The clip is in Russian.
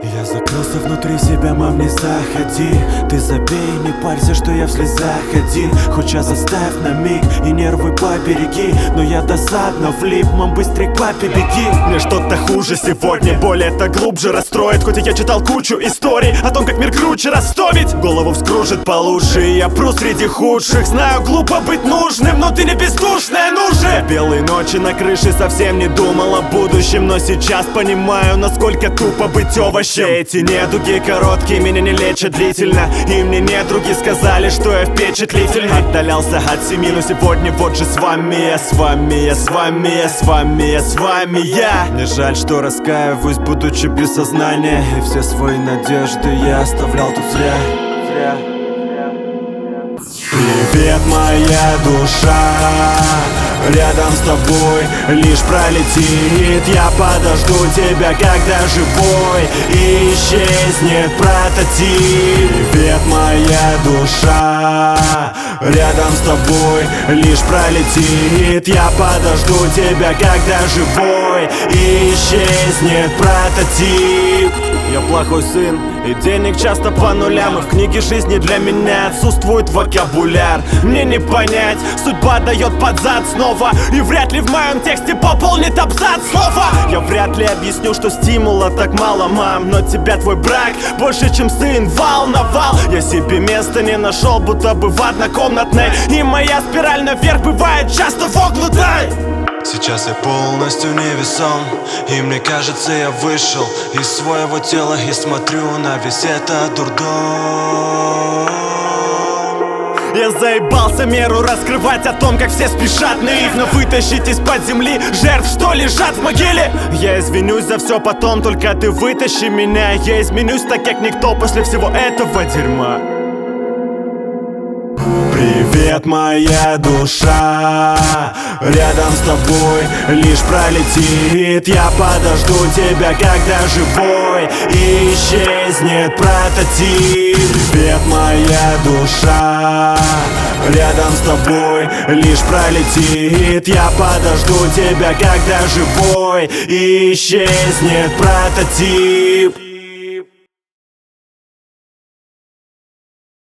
Я закрылся внутри себя, мам, не заходи. Ты забей, не парься, что я в слезах один. Хоть час оставь на миг и нервы побереги. Но я досадно влип, мам, быстрей к папе беги. Мне что-то хуже сегодня, боль это глубже расстроит. Хоть и я читал кучу историй о том, как мир круче расставить. Голову вскружит получше, и я пру среди худших. Знаю, глупо быть нужным, но ты не бездушная, ну же. Белые ночи на крыше, совсем не думал о будущем. Но сейчас понимаю, насколько тупо быть овощем. Эти недуги короткие меня не лечат длительно. И мне недруги сказали, что я впечатлительный. Отдалялся от семьи, но сегодня вот же с вами я, с вами я, с вами я, с вами я, с вами я. Мне жаль, что раскаиваюсь, будучи без сознания. И все свои надежды я оставлял тут зря. Привет, моя душа, рядом с тобой лишь пролетит. Я подожду тебя, когда живой исчезнет прототип. Привет, моя душа, рядом с тобой лишь пролетит. Я подожду тебя, когда живой исчезнет прототип. Я плохой сын, и денег часто по нулям. И в книге жизни для меня отсутствует вокабуляр. Мне не понять, судьба дает под зад снова. И вряд ли в моем тексте пополнит абзац слова. Я вряд ли объясню, что стимула так мало, мам. Но тебя твой брак больше, чем сын волновал. Я себе места не нашел, будто бы в однокомнатной. И моя спираль наверх бывает часто вогнутой. Сейчас я полностью невесом, и мне кажется, я вышел из своего тела и смотрю на весь этот дурдом. Я заебался меру раскрывать о том, как все спешат наивно вытащить из-под земли жертв, что лежат в могиле. Я извинюсь за все потом, только ты вытащи меня. Я изменюсь так, как никто после всего этого дерьма. Привет, моя душа, рядом с тобой лишь пролетит. Я подожду тебя, когда живой исчезнет прототип. Привет, моя душа, рядом с тобой лишь пролетит. Я подожду тебя, когда живой исчезнет прототип.